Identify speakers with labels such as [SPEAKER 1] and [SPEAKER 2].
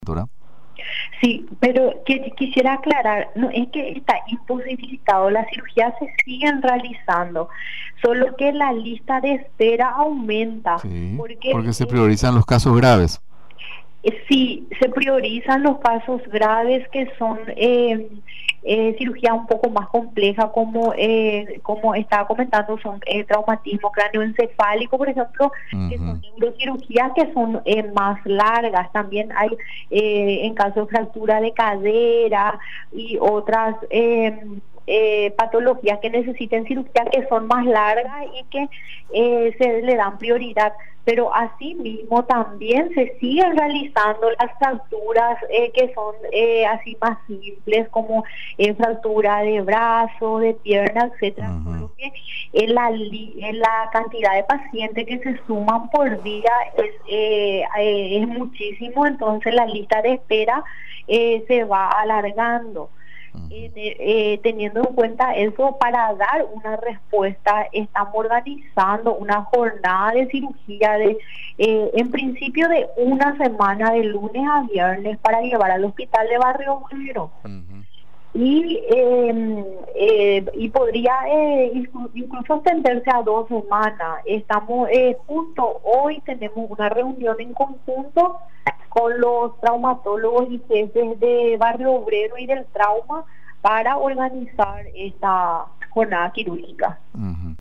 [SPEAKER 1] doctora.
[SPEAKER 2] Sí, pero que quisiera aclarar, no es que está imposibilitado, las cirugías se siguen realizando, solo que la lista de espera aumenta,
[SPEAKER 1] Sí,
[SPEAKER 2] porque
[SPEAKER 1] porque se priorizan los casos graves.
[SPEAKER 2] sí, se priorizan los casos graves que son cirugía un poco más compleja, como estaba comentando, son traumatismo cráneoencefálico, por ejemplo, que son
[SPEAKER 1] Ujú.
[SPEAKER 2] neurocirugías que son más largas. También hay, en caso de fractura de cadera y otras patologías que necesiten cirugía que son más largas y que se le dan prioridad, pero asimismo también se siguen realizando las fracturas que son así más simples, como fractura de brazo, de pierna, etcétera,
[SPEAKER 1] Ujú.
[SPEAKER 2] solo que en la cantidad de pacientes que se suman por día es muchísimo, entonces la lista de espera se va alargando.
[SPEAKER 1] Ujú.
[SPEAKER 2] Teniendo en cuenta eso, para dar una respuesta, estamos organizando una jornada de cirugía en principio de una semana, de lunes a viernes, para llevar al hospital de Barrio Obrero.
[SPEAKER 1] Ujú.
[SPEAKER 2] Y podría incluso extenderse a 2 semanas. Estamos justo hoy tenemos una reunión en conjunto con los traumatólogos y jefes de Barrio Obrero y del trauma para organizar esta jornada quirúrgica.
[SPEAKER 1] Ujú.